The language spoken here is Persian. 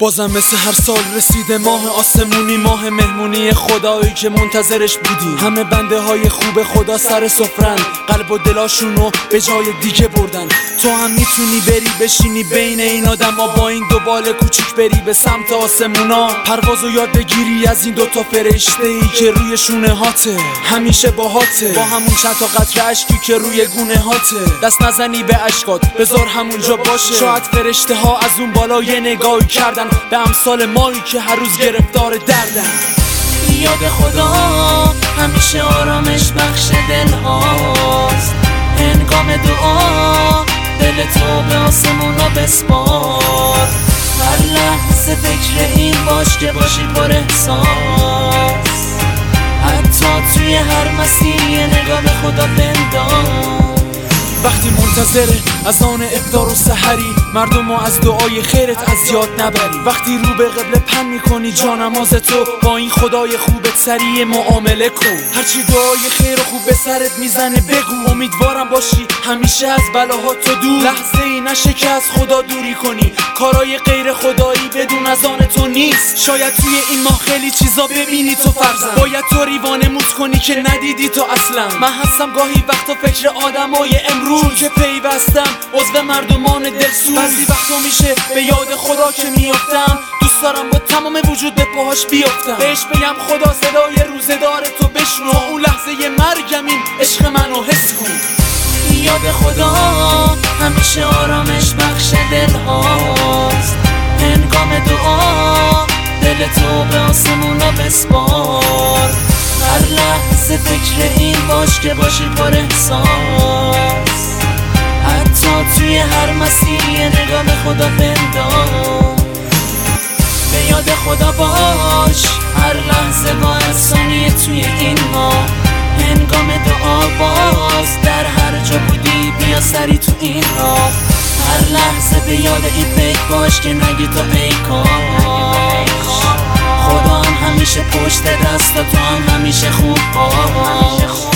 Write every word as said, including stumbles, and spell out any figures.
بازم مثل هر سال رسیده ماه آسمونی، ماه مهمونی خدایی که منتظرش بودیم. همه بنده های خوب خدا سر سفرن، قلب و دلاشونو به جای دیگه بردن. تو هم میتونی بری بشینی بین این آدما، با این دو بال کوچیک بری به سمت آسمونا. پروازو یاد بگیری از این دوتا فرشته ای که روی شونه هاته، همیشه باهاته، با همون چند تا قطره اشکی که روی گونه هاته. دست نزنی به اشکات، بذار همونجا باشه. شاید فرشته ها از اون بالا یه نگاهی کردن به امثال مایی که هر روز گرفتار دردن. یاد خدا همیشه آرامش بخش دل هاست، هنگام دعا دل تو به آسمونا بسپار. هر لحظه فکر این باش که باشی پر احساس، حتی توی هر مسیر یه نگاه به خدا بنداز. وقتی منتظره از آن افطار و سحری، مردمو از دعای خیرت از یاد نبری. وقتی رو به قبله پن میکنی جانماز تو، با این خدای خوبت سریع معامله کن. هرچی دعای خیر و خوب به سرت میزنه بگو، امیدوارم باشی همیشه از بلاها تو دور. لحظه ای نشه که از خدا دوری کنی، کارای غیر خدایی بدون از آن تو نیست. شاید توی این ماه خیلی چیزا ببینی تو فرزند، باید تو ریوانموت کنی که ندیدی تو اصلا. من هستم گاهی وقتا فکر آدمای امروز که پیوستم عضو مردمان دلسوز. بعضی وقتا میشه به یاد خدا که میافتم، دوست دارم با تمام وجود به پاهاش بیافتم، بهش بگم خدا صدای روزدار تو بشنو، اون لحظه مرگم این عشق منو حس کن. یاد خدا همیشه آرامش بخش دل هاست، هنگام دعا دل تو به آسمونا بسپار. هر لحظه فکر این باش که باشی پر احساس، حتی توی هر مسیر یه نگاه به خدا بنداز. به یاد خدا باش هر لحظه با هر ثانیه توی این ماه، هنگام دعا باز در هر جا بودی بیا سری تو این راه. هر لحظه به یاد این فکر باش که نگی تو ای کاش، خدا هم همیشه پشت دست، تو هم همیشه خوب باش.